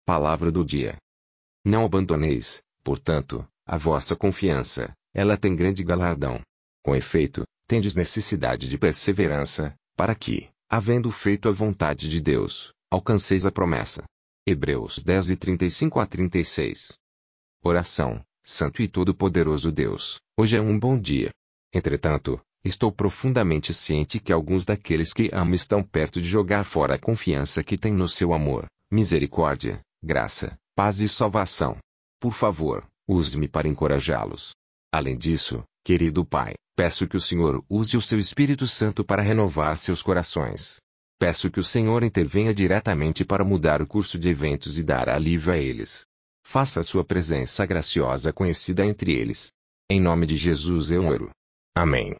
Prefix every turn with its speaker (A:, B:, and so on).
A: Palavra do dia. Não abandoneis, portanto, a vossa confiança, ela tem grande galardão. Com efeito, tendes necessidade de perseverança, para que, havendo feito a vontade de Deus, alcanceis a promessa. Hebreus 10:35-36. Oração. Santo e todo-poderoso Deus, hoje é um bom dia. Entretanto, estou profundamente ciente que alguns daqueles que amo estão perto de jogar fora a confiança que têm no seu amor, misericórdia, graça, paz e salvação. Por favor, use-me para encorajá-los. Além disso, querido Pai, peço que o Senhor use o seu Espírito Santo para renovar seus corações. Peço que o Senhor intervenha diretamente para mudar o curso de eventos e dar alívio a eles. Faça a sua presença graciosa conhecida entre eles. Em nome de Jesus eu oro. Amém.